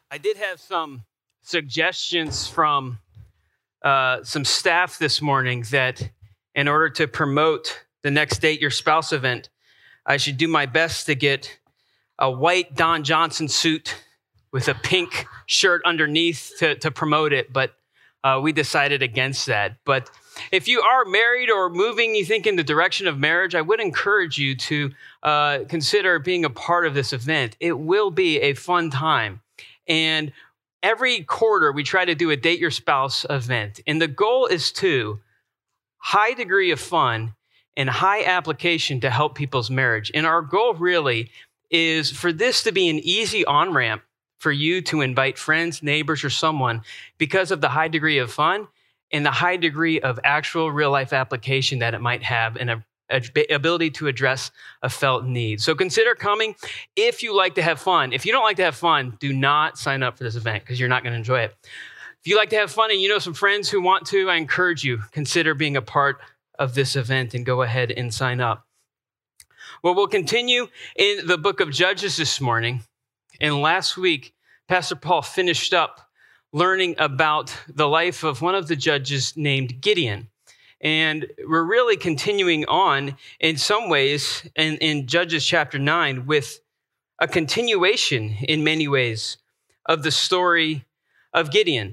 I did have some suggestions from some staff this morning that in order to promote the Next Date Your Spouse event, I should do my best to get a white Don Johnson suit with a pink shirt underneath to promote it, but we decided against that. But if you are married or moving, you think in the direction of marriage, I would encourage you to consider being a part of this event. It will be a fun time. And every quarter, we try to do a Date Your Spouse event. And the goal is to high degree of fun and high application to help people's marriage. And our goal really is for this to be an easy on-ramp for you to invite friends, neighbors, or someone because of the high degree of fun and the high degree of actual real-life application that it might have and an ability to address a felt need. So consider coming if you like to have fun. If you don't like to have fun, do not sign up for this event because you're not going to enjoy it. If you like to have fun and you know some friends who want to, I encourage you, consider being a part of this event and go ahead and sign up. Well, we'll continue in the book of Judges this morning. And last week, Pastor Paul finished up learning about the life of one of the judges named Gideon. And we're really continuing on in some ways in Judges chapter 9 with a continuation in many ways of the story of Gideon.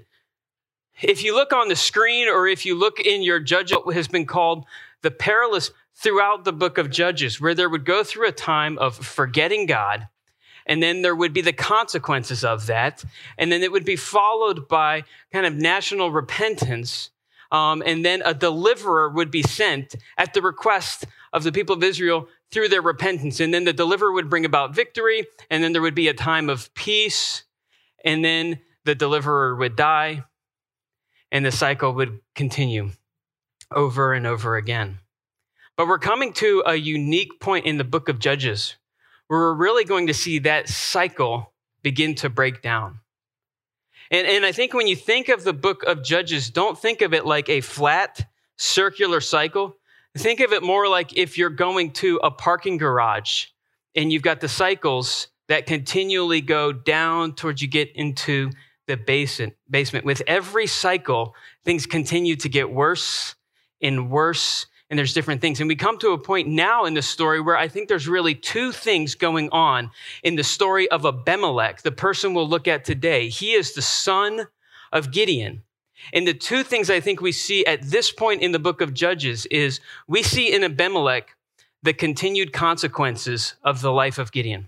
If you look on the screen or if you look in your Judges, what has been called the perilous throughout the book of Judges, where there would go through a time of forgetting God, and then there would be the consequences of that, and then it would be followed by kind of national repentance. And then a deliverer would be sent at the request of the people of Israel through their repentance. And then the deliverer would bring about victory. And then there would be a time of peace. And then the deliverer would die. And the cycle would continue over and over again. But we're coming to a unique point in the book of Judges where we're really going to see that cycle begin to break down. And I think when you think of the book of Judges, don't think of it like a flat, circular cycle. Think of it more like if you're going to a parking garage and you've got the cycles that continually go down towards you get into the basement. With every cycle, things continue to get worse and worse, and there's different things. And we come to a point now in the story where I think there's really two things going on in the story of Abimelech, the person we'll look at today. He is the son of Gideon. And the two things I think we see at this point in the book of Judges is we see in Abimelech the continued consequences of the life of Gideon.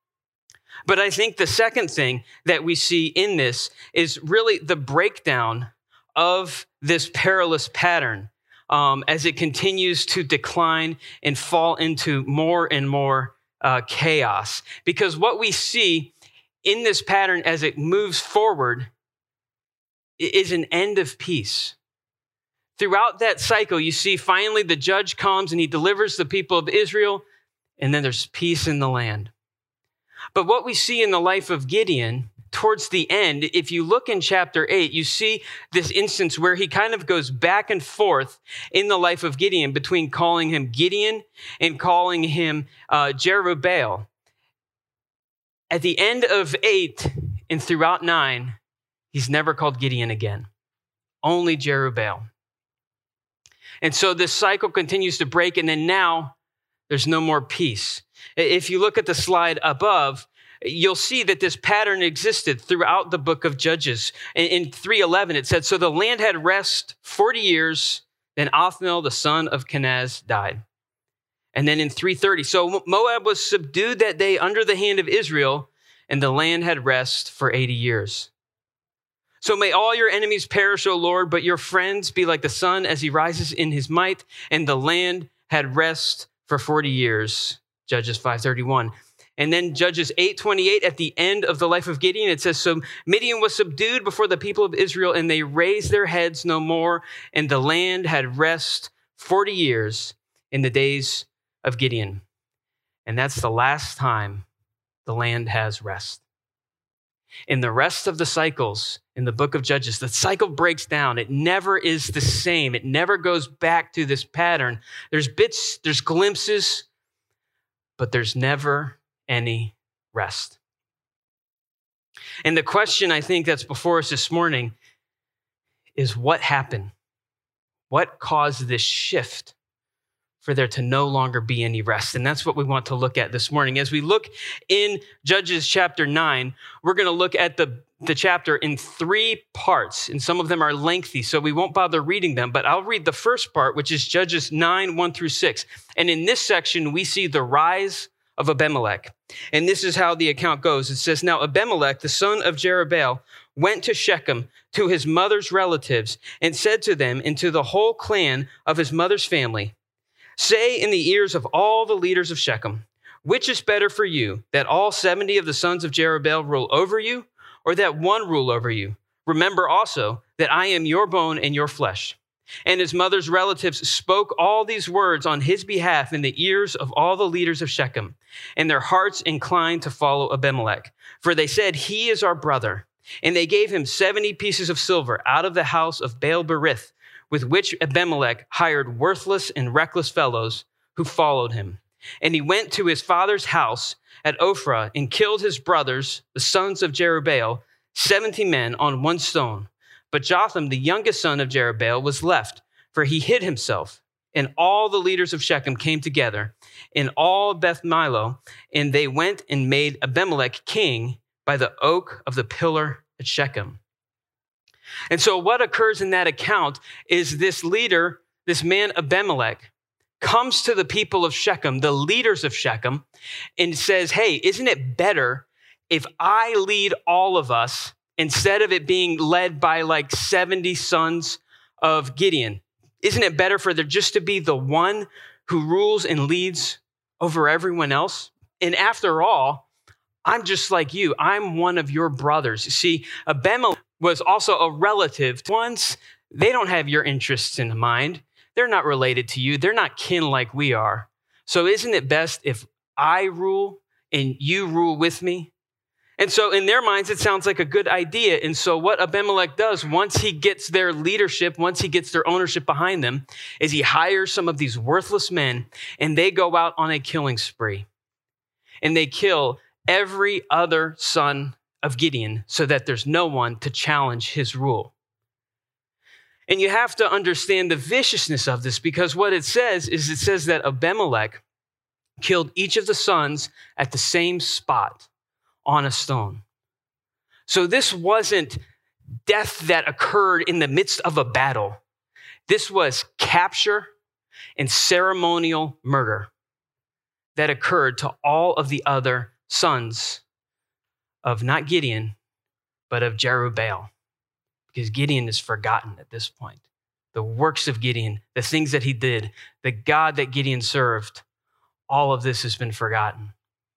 But I think the second thing that we see in this is really the breakdown of this perilous pattern as it continues to decline and fall into more and more chaos. Because what we see in this pattern as it moves forward is an end of peace. Throughout that cycle, you see finally the judge comes and he delivers the people of Israel, and then there's peace in the land. But what we see in the life of Gideon towards the end, if you look in chapter 8, you see this instance where he kind of goes back and forth in the life of Gideon between calling him Gideon and calling him Jerubbaal. At the end of 8 and throughout 9, he's never called Gideon again, only Jerubbaal. And so this cycle continues to break, and then now there's no more peace. If you look at the slide above, you'll see that this pattern existed throughout the book of Judges. In 3:11, it said, "So the land had rest 40 years, then Othniel, the son of Kenaz, died." And then in 3:30, "So Moab was subdued that day under the hand of Israel, and the land had rest for 80 years. So may all your enemies perish, O Lord, but your friends be like the sun as he rises in his might, and the land had rest for 40 years." Judges 5:31. And then Judges 8:28, at the end of the life of Gideon, it says, "So Midian was subdued before the people of Israel, and they raised their heads no more, and the land had rest 40 years in the days of Gideon." And that's the last time the land has rest. In the rest of the cycles in the book of Judges, the cycle breaks down. It never is the same. It never goes back to this pattern. There's bits, there's glimpses, but there's never any rest. And the question I think that's before us this morning is what happened? What caused this shift for there to no longer be any rest? And that's what we want to look at this morning. As we look in Judges chapter 9, we're going to look at the chapter in 3 parts, and some of them are lengthy, so we won't bother reading them, but I'll read the first part, which is Judges 9, 1 through 6. And in this section, we see the rise of Abimelech. And this is how the account goes. It says, "Now Abimelech, the son of Jerubbaal, went to Shechem to his mother's relatives and said to them and to the whole clan of his mother's family, 'Say in the ears of all the leaders of Shechem, which is better for you, that all 70 of the sons of Jerubbaal rule over you, or that one rule over you? Remember also that I am your bone and your flesh.' And his mother's relatives spoke all these words on his behalf in the ears of all the leaders of Shechem, and their hearts inclined to follow Abimelech. For they said, 'He is our brother.' And they gave him 70 pieces of silver out of the house of Baal-berith, with which Abimelech hired worthless and reckless fellows who followed him. And he went to his father's house at Ophrah and killed his brothers, the sons of Jerubbaal, 70 men on one stone. But Jotham, the youngest son of Jerubbaal, was left, for he hid himself. And all the leaders of Shechem came together, and all Beth Milo, and they went and made Abimelech king by the oak of the pillar at Shechem." And so what occurs in that account is this leader, this man Abimelech, comes to the people of Shechem, the leaders of Shechem, and says, "Hey, isn't it better if I lead all of us instead of it being led by like 70 sons of Gideon? Isn't it better for there just to be the one who rules and leads over everyone else? And after all, I'm just like you. I'm one of your brothers." You see, Abimelech was also a relative. Once they don't have your interests in mind. They're not related to you. They're not kin like we are. So isn't it best if I rule and you rule with me? And so in their minds, it sounds like a good idea. And so what Abimelech does, once he gets their leadership, once he gets their ownership behind them, is he hires some of these worthless men, and they go out on a killing spree. And they kill every other son of Gideon so that there's no one to challenge his rule. And you have to understand the viciousness of this, because what it says is it says that Abimelech killed each of the sons at the same spot on a stone. So this wasn't death that occurred in the midst of a battle. This was capture and ceremonial murder that occurred to all of the other sons of not Gideon, but of Jerubbaal. Because Gideon is forgotten at this point. The works of Gideon, the things that he did, the God that Gideon served, all of this has been forgotten.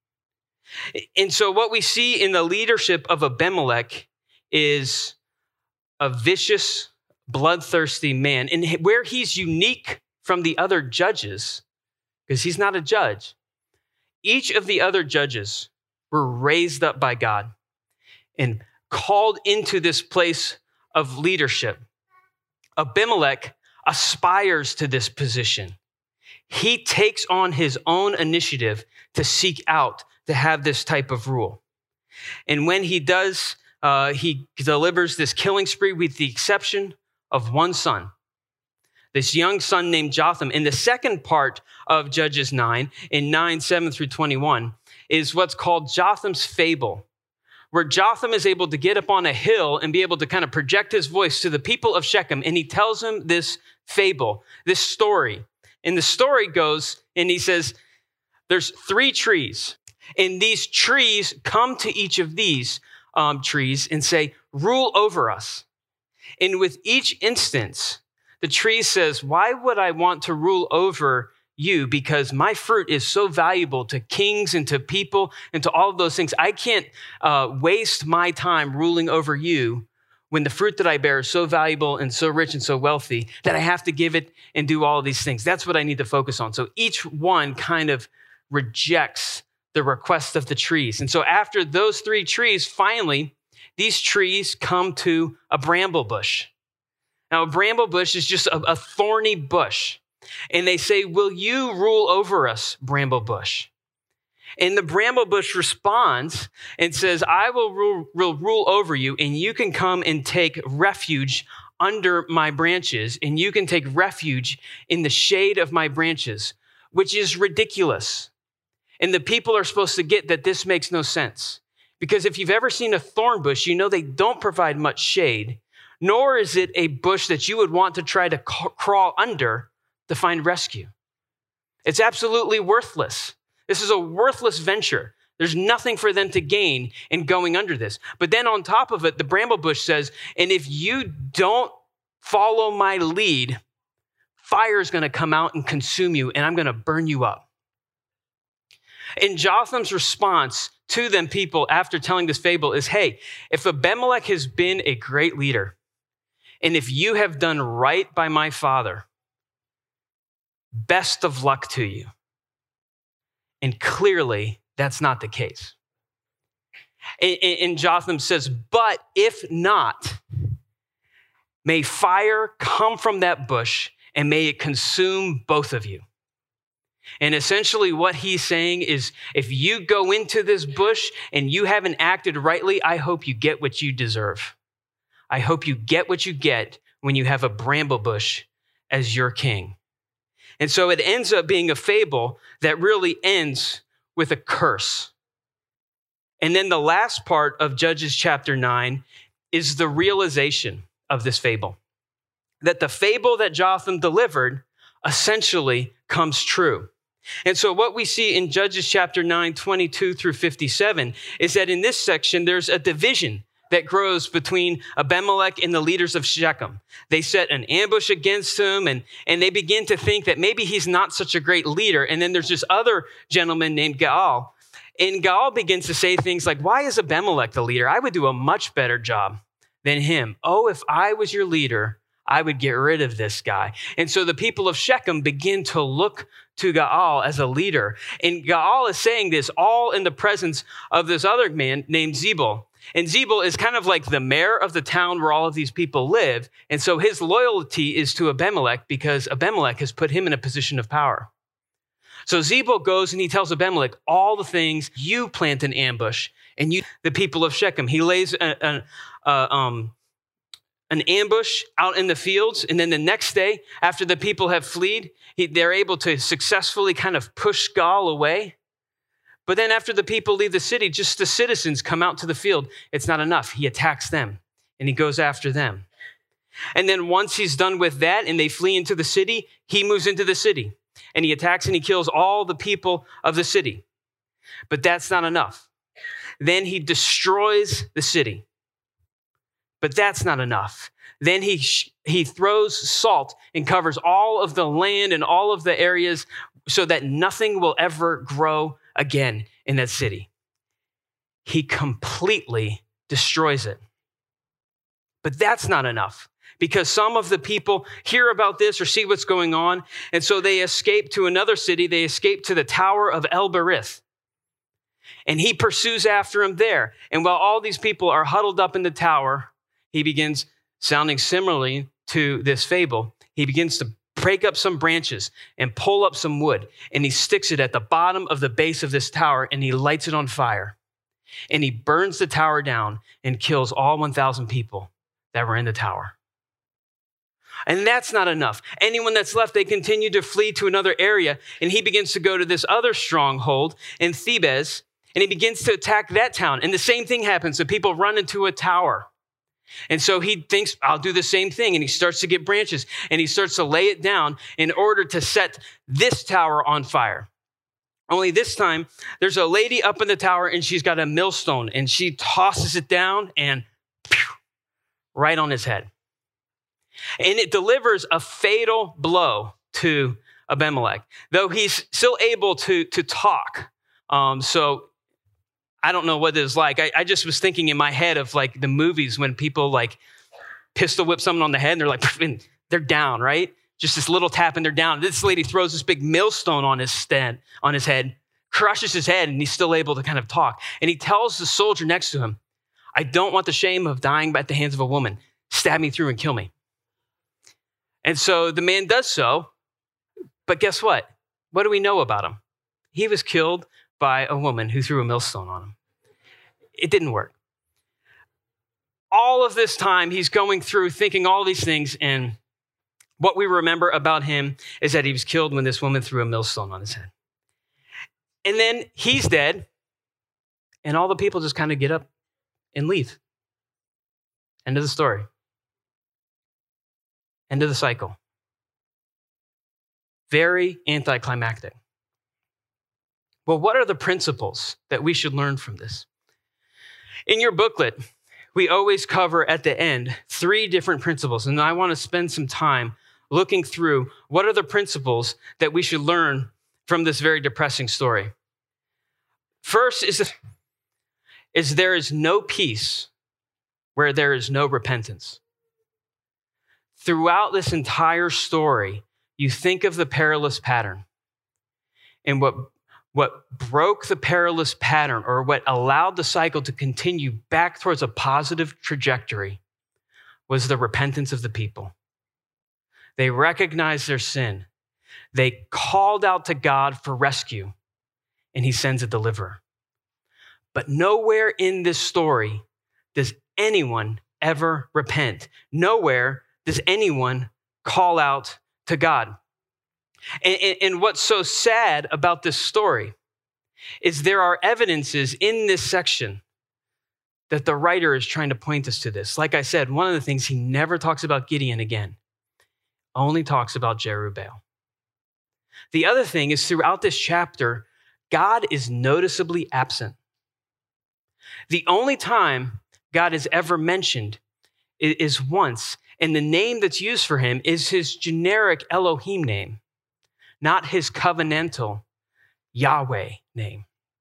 And so what we see in the leadership of Abimelech is a vicious, bloodthirsty man. And where he's unique from the other judges, because he's not a judge, each of the other judges were raised up by God and called into this place of leadership. Abimelech aspires to this position. He takes on his own initiative to seek out to have this type of rule. And when he does, he delivers this killing spree with the exception of one son, this young son named Jotham. In the second part of Judges 9, in 9, 7 through 21, is what's called Jotham's fable, where Jotham is able to get up on a hill and be able to kind of project his voice to the people of Shechem. And he tells them this fable, this story. And the story goes, and he says, there's 3 trees. And these trees come to each of these trees and say, rule over us. And with each instance, the tree says, why would I want to rule over you? Because my fruit is so valuable to kings and to people and to all of those things. I can't waste my time ruling over you when the fruit that I bear is so valuable and so rich and so wealthy that I have to give it and do all of these things. That's what I need to focus on. So each one kind of rejects the request of the trees. And so after those 3 trees, finally, these trees come to a bramble bush. Now, a bramble bush is just a thorny bush. And they say, will you rule over us, bramble bush? And the bramble bush responds and says, I will rule over you, and you can come and take refuge under my branches, and you can take refuge in the shade of my branches, which is ridiculous. And the people are supposed to get that this makes no sense. Because if you've ever seen a thorn bush, you know they don't provide much shade, nor is it a bush that you would want to try to crawl under to find rescue. It's absolutely worthless. This is a worthless venture. There's nothing for them to gain in going under this. But then on top of it, the bramble bush says, and if you don't follow my lead, fire is going to come out and consume you, and I'm going to burn you up. And Jotham's response to them people after telling this fable is, hey, if Abimelech has been a great leader, and if you have done right by my father, best of luck to you. And clearly, that's not the case. And Jotham says, but if not, may fire come from that bush and may it consume both of you. And essentially what he's saying is, if you go into this bush and you haven't acted rightly, I hope you get what you deserve. I hope you get what you get when you have a bramble bush as your king. And so it ends up being a fable that really ends with a curse. And then the last part of Judges chapter 9 is the realization of this fable. That the fable that Jotham delivered essentially comes true. And so what we see in Judges chapter 9, 22 through 57 is that in this section, there's a division that grows between Abimelech and the leaders of Shechem. They set an ambush against him, and they begin to think that maybe he's not such a great leader. And then there's this other gentleman named Gaal. And Gaal begins to say things like, why is Abimelech the leader? I would do a much better job than him. Oh, if I was your leader, I would get rid of this guy. And so the people of Shechem begin to look to Gaal as a leader. And Gaal is saying this all in the presence of this other man named Zebul. And Zebul is kind of like the mayor of the town where all of these people live. And so his loyalty is to Abimelech because Abimelech has put him in a position of power. So Zebul goes and he tells Abimelech all the things. You plant an ambush, and you, the people of Shechem. He lays an ambush out in the fields. And then the next day, after the people have fled, they're able to successfully kind of push Gaal away. But then after the people leave the city, just the citizens come out to the field. It's not enough. He attacks them and he goes after them. And then once he's done with that and they flee into the city, he moves into the city and he attacks and he kills all the people of the city. But that's not enough. Then he destroys the city. But that's not enough. Then he throws salt and covers all of the land and all of the areas so that nothing will ever grow again in that city. He completely destroys it. But that's not enough because some of the people hear about this or see what's going on. And so they escape to another city. They escape to the Tower of El Berith. And he pursues after him there. And while all these people are huddled up in the tower, he begins sounding similarly to this fable. He begins to break up some branches and pull up some wood, and he sticks it at the bottom of the base of this tower, and he lights it on fire. And he burns the tower down and kills all 1,000 people that were in the tower. And that's not enough. Anyone that's left, they continue to flee to another area, and he begins to go to this other stronghold in Thebes, and he begins to attack that town. And the same thing happens. The people run into a tower. And so he thinks, I'll do the same thing. And he starts to get branches and he starts to lay it down in order to set this tower on fire. Only this time, there's a lady up in the tower and she's got a millstone and she tosses it down and right on his head. And it delivers a fatal blow to Abimelech, though he's still able to talk. So I don't know what it is like. I just was thinking in my head of like the movies when people like pistol whip someone on the head and they're like, and they're down, right? Just this little tap and they're down. This lady throws this big millstone on his head, crushes his head, and he's still able to kind of talk. And he tells the soldier next to him, I don't want the shame of dying at the hands of a woman. Stab me through and kill me. And so the man does so. But guess what? What do we know about him? He was killed by a woman who threw a millstone on him. It didn't work. All of this time, he's going through thinking all these things, and what we remember about him is that he was killed when this woman threw a millstone on his head. And then he's dead, and all the people just kind of get up and leave. End of the story. End of the cycle. Very anticlimactic. Well, what are the principles that we should learn from this? In your booklet, we always cover at the end 3 different principles, and I want to spend some time looking through what are the principles that we should learn from this very depressing story. First is there is no peace where there is no repentance. Throughout this entire story, you think of the perilous pattern. And what broke the perilous pattern, or what allowed the cycle to continue back towards a positive trajectory, was the repentance of the people. They recognized their sin. They called out to God for rescue, and he sends a deliverer. But nowhere in this story does anyone ever repent. Nowhere does anyone call out to God. And what's so sad about this story is there are evidences in this section that the writer is trying to point us to this. Like I said, one of the things, he never talks about Gideon again, only talks about Jerubbaal. The other thing is, throughout this chapter, God is noticeably absent. The only time God is ever mentioned is once, and the name that's used for him is his generic Elohim name, not his covenantal Yahweh name.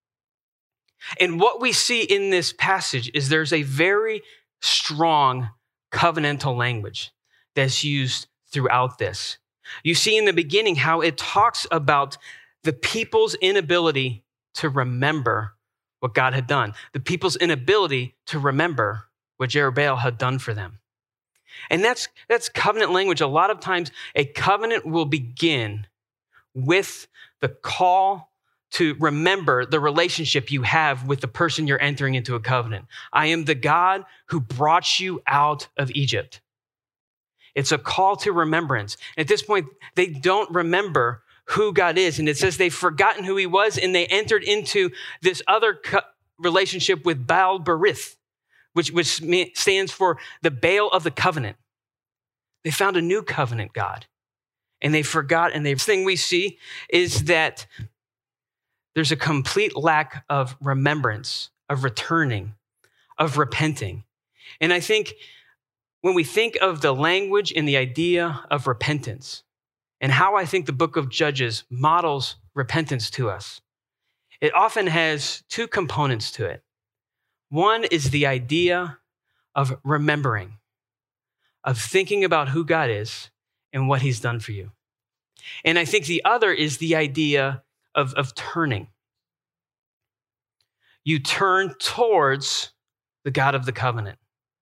And what we see in this passage is there's a very strong covenantal language that's used throughout this. You see in the beginning how it talks about the people's inability to remember what God had done, the people's inability to remember what Jerubbaal had done for them. And that's covenant language. A lot of times a covenant will begin with the call to remember the relationship you have with the person you're entering into a covenant. I am the God who brought you out of Egypt. It's a call to remembrance. At this point, they don't remember who God is. And it says they've forgotten who he was, and they entered into this other relationship with Baal Berith, which stands for the Baal of the covenant. They found a new covenant God, and they forgot. And the thing we see is that there's a complete lack of remembrance, of returning, of repenting. And I think when we think of the language and the idea of repentance, and how I think the book of Judges models repentance to us, it often has 2 components to it. One is the idea of remembering, of thinking about who God is and what he's done for you. And I think the other is the idea of turning. You turn towards the God of the covenant.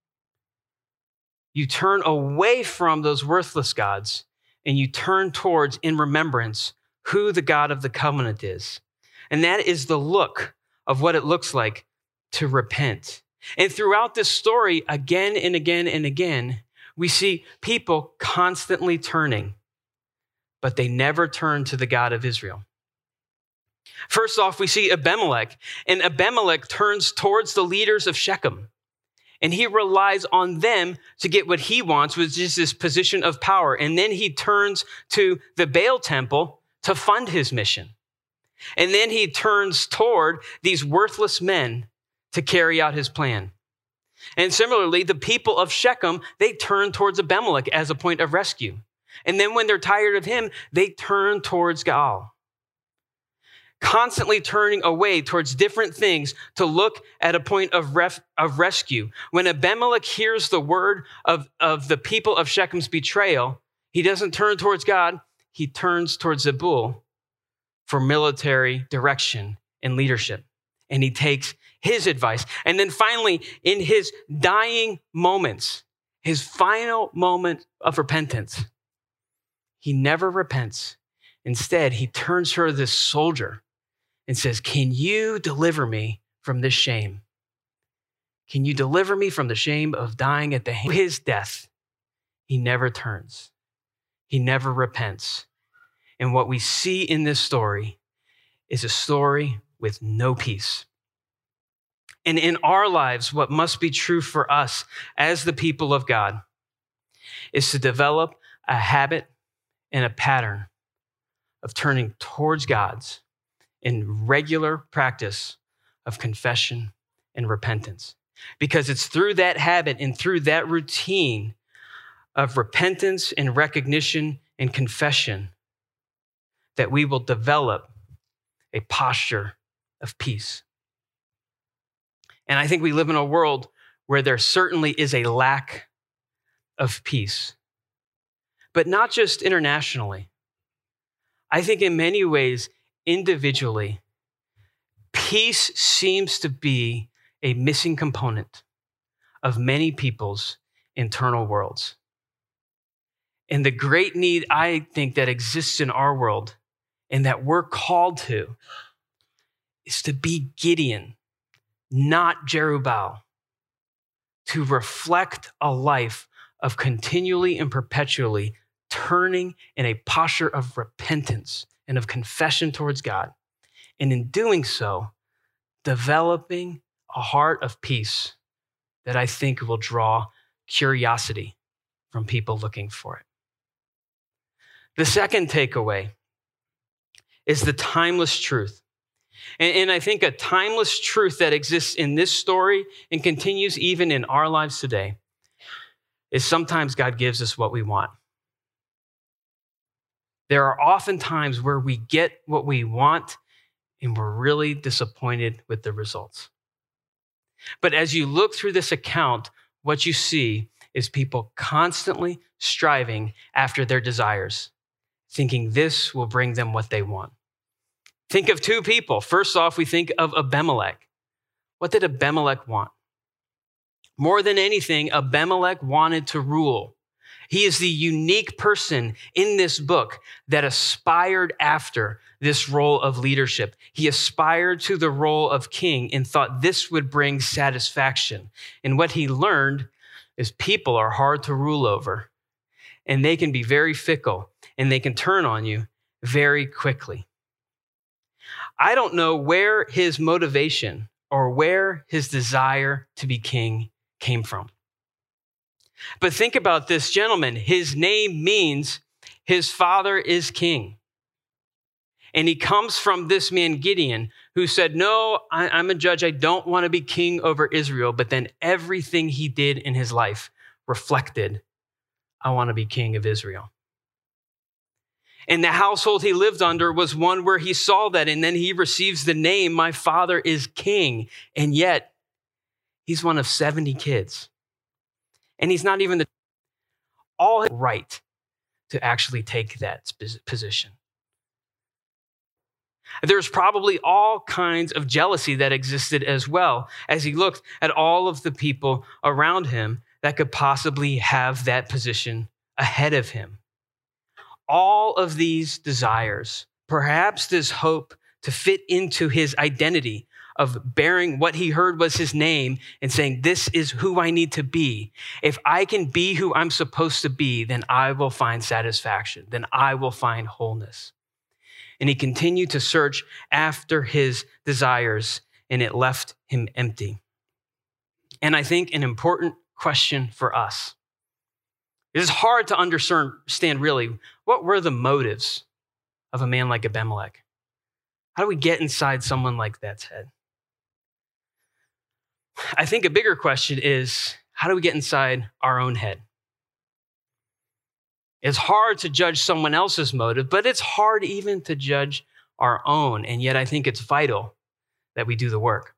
You turn away from those worthless gods, and you turn towards, in remembrance, who the God of the covenant is. And that is the look of what it looks like to repent. And throughout this story, again and again and again, we see people constantly turning, but they never turn to the God of Israel. First off, we see Abimelech, and Abimelech turns towards the leaders of Shechem, and he relies on them to get what he wants, which is this position of power. And then he turns to the Baal temple to fund his mission. And then he turns toward these worthless men to carry out his plan. And similarly, the people of Shechem, they turn towards Abimelech as a point of rescue. And then when they're tired of him, they turn towards Gaal. Constantly turning away towards different things to look at a point of rescue. When Abimelech hears the word of the people of Shechem's betrayal, he doesn't turn towards God, he turns towards Zebul for military direction and leadership. And he takes his advice. And then finally, in his dying moments, his final moment of repentance, he never repents. Instead, he turns to this soldier and says, can you deliver me from this shame? Can you deliver me from the shame of dying at the hand of his death? He never turns. He never repents. And what we see in this story is a story with no peace. And in our lives, what must be true for us as the people of God is to develop a habit and a pattern of turning towards God's in regular practice of confession and repentance. Because it's through that habit and through that routine of repentance and recognition and confession that we will develop a posture of peace. And I think we live in a world where there certainly is a lack of peace, but not just internationally. I think in many ways, individually, peace seems to be a missing component of many people's internal worlds. And the great need, I think, that exists in our world and that we're called to is to be Gideon, not Jerubbaal, to reflect a life of continually and perpetually turning in a posture of repentance and of confession towards God. And in doing so, developing a heart of peace that I think will draw curiosity from people looking for it. The second takeaway is the timeless truth. And I think a timeless truth that exists in this story and continues even in our lives today is sometimes God gives us what we want. There are often times where we get what we want and we're really disappointed with the results. But as you look through this account, what you see is people constantly striving after their desires, thinking this will bring them what they want. Think of two people. First off, we think of Abimelech. What did Abimelech want? More than anything, Abimelech wanted to rule. He is the unique person in this book that aspired after this role of leadership. He aspired to the role of king and thought this would bring satisfaction. And what he learned is people are hard to rule over, and they can be very fickle, and they can turn on you very quickly. I don't know where his motivation or where his desire to be king came from. But think about this gentleman. His name means his father is king. And he comes from this man, Gideon, who said, no, I'm a judge. I don't want to be king over Israel. But then everything he did in his life reflected, I want to be king of Israel. And the household he lived under was one where he saw that. And then he receives the name, my father is king. And yet he's one of 70 kids. And he's not even all right to actually take that position. There's probably all kinds of jealousy that existed as well as he looked at all of the people around him that could possibly have that position ahead of him. All of these desires, perhaps this hope to fit into his identity of bearing what he heard was his name and saying, this is who I need to be. If I can be who I'm supposed to be, then I will find satisfaction. Then I will find wholeness. And he continued to search after his desires, and it left him empty. And I think an important question for us. It is hard to understand really what were the motives of a man like Abimelech. How do we get inside someone like that's head? I think a bigger question is, how do we get inside our own head? It's hard to judge someone else's motive, but it's hard even to judge our own. And yet I think it's vital that we do the work.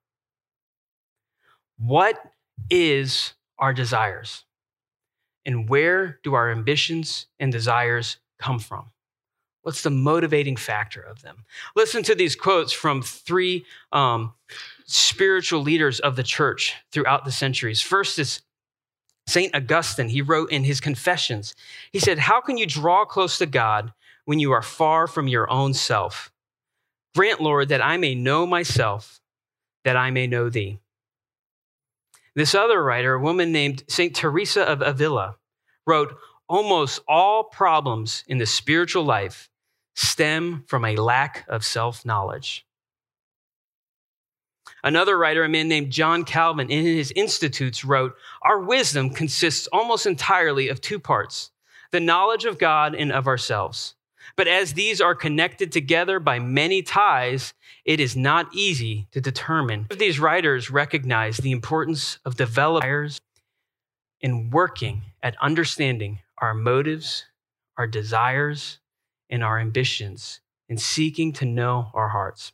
What is our desires? And where do our ambitions and desires come from? What's the motivating factor of them? Listen to these quotes from three spiritual leaders of the church throughout the centuries. First is St. Augustine. He wrote in his Confessions, he said, how can you draw close to God when you are far from your own self? Grant, Lord, that I may know myself, that I may know thee. This other writer, a woman named St. Teresa of Avila, wrote, almost all problems in the spiritual life stem from a lack of self-knowledge. Another writer, a man named John Calvin, in his Institutes wrote, our wisdom consists almost entirely of two parts, the knowledge of God and of ourselves. But as these are connected together by many ties, it is not easy to determine. These writers recognize the importance of developing in working at understanding our motives, our desires, and our ambitions, and seeking to know our hearts.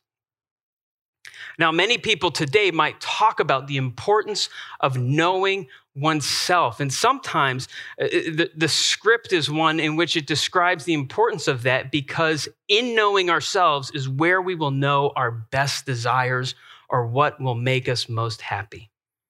Now, many people today might talk about the importance of knowing oneself. And sometimes the script is one in which it describes the importance of that, because in knowing ourselves is where we will know our best desires or what will make us most happy.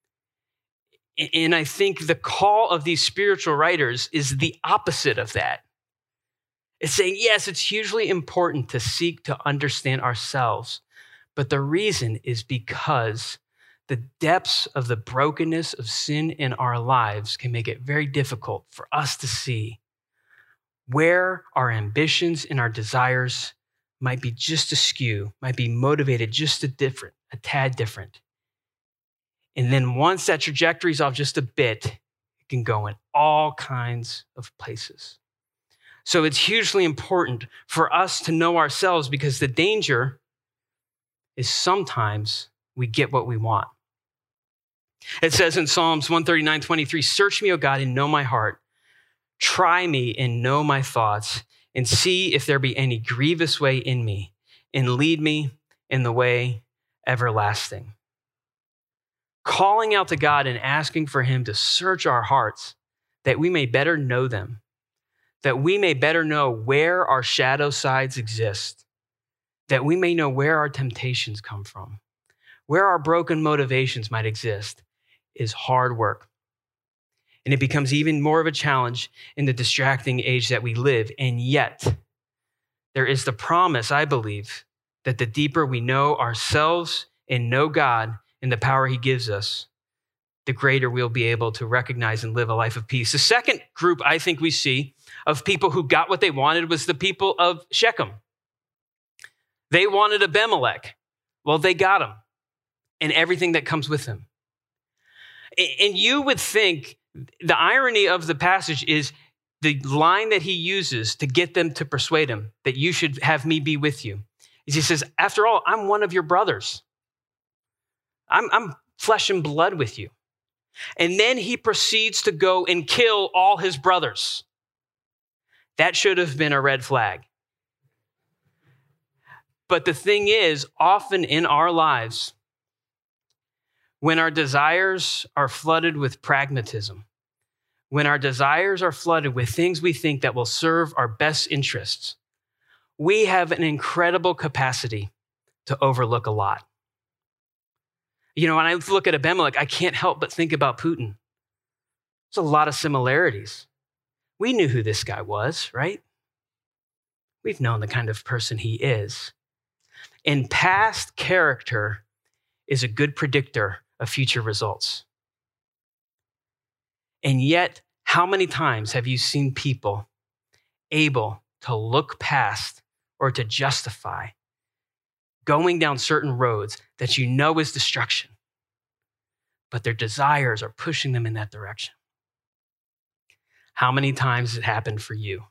And I think the call of these spiritual writers is the opposite of that. It's saying, yes, it's hugely important to seek to understand ourselves. But the reason is because the depths of the brokenness of sin in our lives can make it very difficult for us to see where our ambitions and our desires might be just askew, might be motivated just a tad different. And then once that trajectory is off just a bit, it can go in all kinds of places. So it's hugely important for us to know ourselves, because the danger is sometimes we get what we want. It says in Psalms 139:23, search me, O God, and know my heart. Try me and know my thoughts, and see if there be any grievous way in me, and lead me in the way everlasting. Calling out to God and asking for him to search our hearts, that we may better know them, that we may better know where our shadow sides exist, that we may know where our temptations come from, where our broken motivations might exist, is hard work. And it becomes even more of a challenge in the distracting age that we live. And yet, there is the promise, I believe, that the deeper we know ourselves and know God and the power he gives us, the greater we'll be able to recognize and live a life of peace. The second group I think we see of people who got what they wanted was the people of Shechem. They wanted Abimelech. Well, they got him and everything that comes with him. And you would think the irony of the passage is the line that he uses to get them to persuade him that you should have me be with you. Is he says, after all, I'm one of your brothers. I'm flesh and blood with you. And then he proceeds to go and kill all his brothers. That should have been a red flag. But the thing is, often in our lives, when our desires are flooded with pragmatism, when our desires are flooded with things we think that will serve our best interests, we have an incredible capacity to overlook a lot. You know, when I look at Abimelech, I can't help but think about Putin. There's a lot of similarities. We knew who this guy was, right? We've known the kind of person he is. And past character is a good predictor of future results. And yet, how many times have you seen people able to look past or to justify going down certain roads that you know is destruction, but their desires are pushing them in that direction? How many times has it happened for you?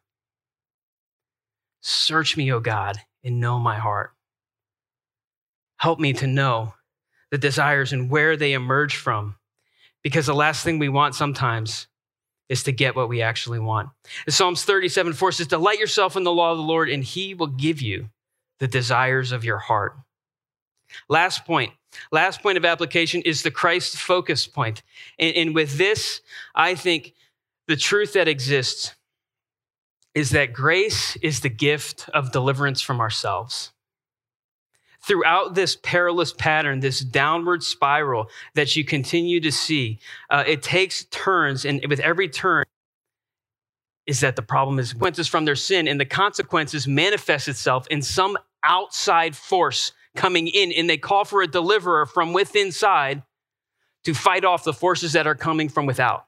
Search me, O God, and know my heart. Help me to know the desires and where they emerge from, because the last thing we want sometimes is to get what we actually want. In Psalms 37:4 says, delight yourself in the law of the Lord, and he will give you the desires of your heart. Last point of application is the Christ focus point. And with this, I think the truth that exists is that grace is the gift of deliverance from ourselves. Throughout this perilous pattern, this downward spiral that you continue to see, it takes turns, and with every turn is that the problem is consequences from their sin, and the consequences manifest itself in some outside force coming in, and they call for a deliverer from within inside to fight off the forces that are coming from without.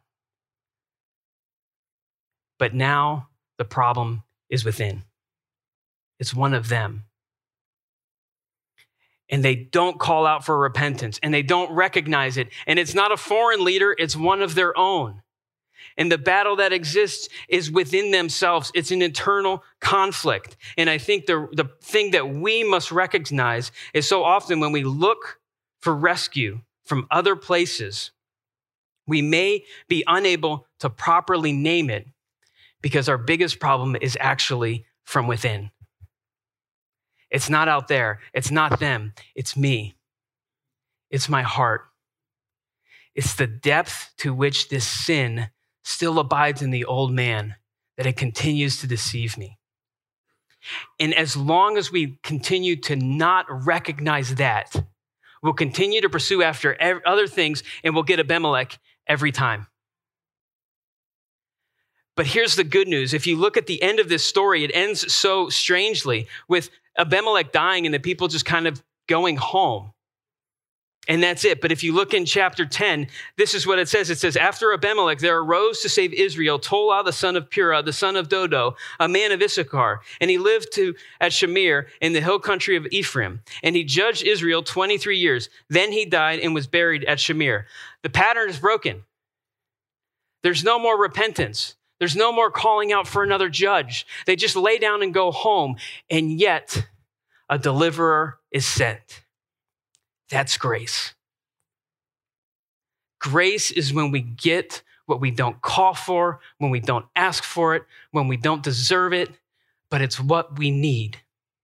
But now the problem is within. It's one of them. And they don't call out for repentance, and they don't recognize it. And it's not a foreign leader, it's one of their own. And the battle that exists is within themselves. It's an internal conflict. And I think the thing that we must recognize is so often when we look for rescue from other places, we may be unable to properly name it because our biggest problem is actually from within. It's not out there. It's not them. It's me. It's my heart. It's the depth to which this sin still abides in the old man, that it continues to deceive me. And as long as we continue to not recognize that, we'll continue to pursue after other things, and we'll get Abimelech every time. But here's the good news. If you look at the end of this story, it ends so strangely with Abimelech dying and the people just kind of going home. And that's it. But if you look in chapter 10, this is what it says. It says, after Abimelech, there arose to save Israel Tola, the son of Purah, the son of Dodo, a man of Issachar. And he lived at Shamir in the hill country of Ephraim. And he judged Israel 23 years. Then he died and was buried at Shamir. The pattern is broken. There's no more repentance. There's no more calling out for another judge. They just lay down and go home. And yet a deliverer is sent. That's grace. Grace is when we get what we don't call for, when we don't ask for it, when we don't deserve it, but it's what we need.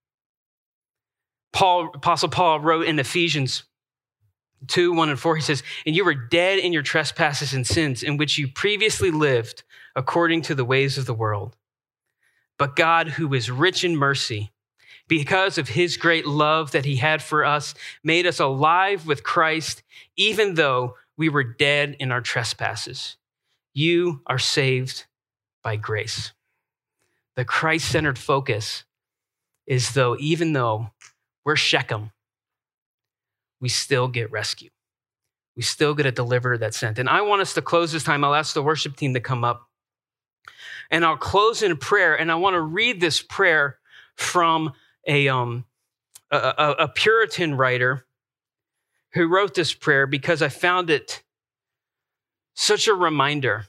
Apostle Paul wrote in Ephesians 2:1-4, he says, and you were dead in your trespasses and sins in which you previously lived according to the ways of the world. But God, who is rich in mercy, because of his great love that he had for us, made us alive with Christ, even though we were dead in our trespasses. You are saved by grace. The Christ-centered focus is even though we're Shechem, we still get rescued. We still get a deliverer that's sent. And I want us to close this time. I'll ask the worship team to come up. And I'll close in prayer. And I want to read this prayer from a Puritan writer who wrote this prayer because I found it such a reminder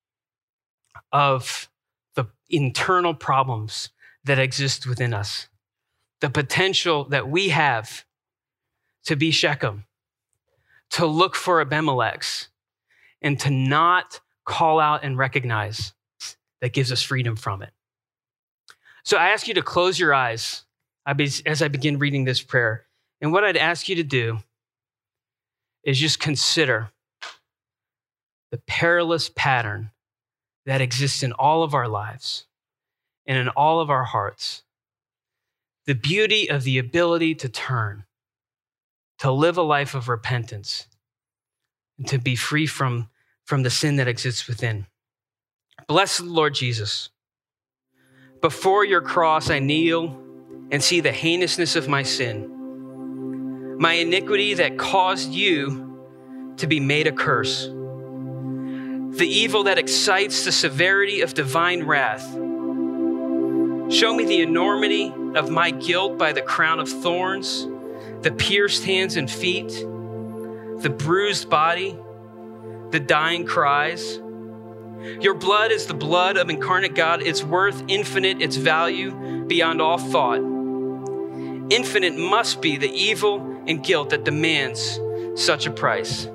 of the internal problems that exist within us, the potential that we have to be Shechem, to look for Abimelechs, and to not call out and recognize that gives us freedom from it. So I ask you to close your eyes as I begin reading this prayer. And what I'd ask you to do is just consider the perilous pattern that exists in all of our lives and in all of our hearts. The beauty of the ability to turn, to live a life of repentance, and to be free from the sin that exists within. Bless the Lord Jesus. Before your cross, I kneel and see the heinousness of my sin, my iniquity that caused you to be made a curse, the evil that excites the severity of divine wrath. Show me the enormity of my guilt by the crown of thorns, the pierced hands and feet, the bruised body, the dying cries. Your blood is the blood of incarnate God. Its worth infinite, its value beyond all thought. Infinite must be the evil and guilt that demands such a price.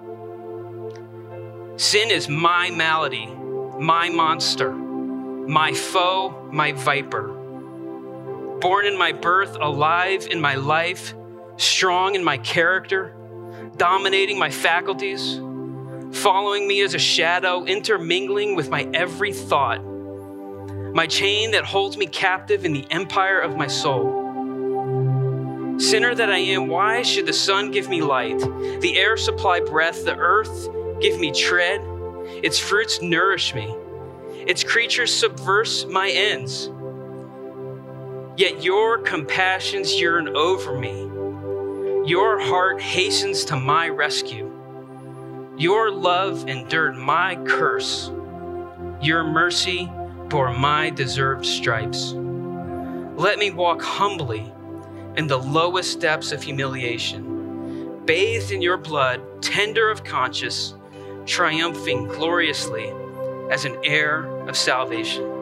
Sin is my malady, my monster, my foe, my viper. Born in my birth, alive in my life, strong in my character, dominating my faculties, following me as a shadow, intermingling with my every thought, my chain that holds me captive in the empire of my soul. Sinner that I am, why should the sun give me light, the air supply breath, the earth give me tread, its fruits nourish me, its creatures subverse my ends? Yet your compassions yearn over me. Your heart hastens to my rescue. Your love endured my curse. Your mercy bore my deserved stripes. Let me walk humbly in the lowest depths of humiliation, bathed in your blood, tender of conscience, triumphing gloriously as an heir of salvation.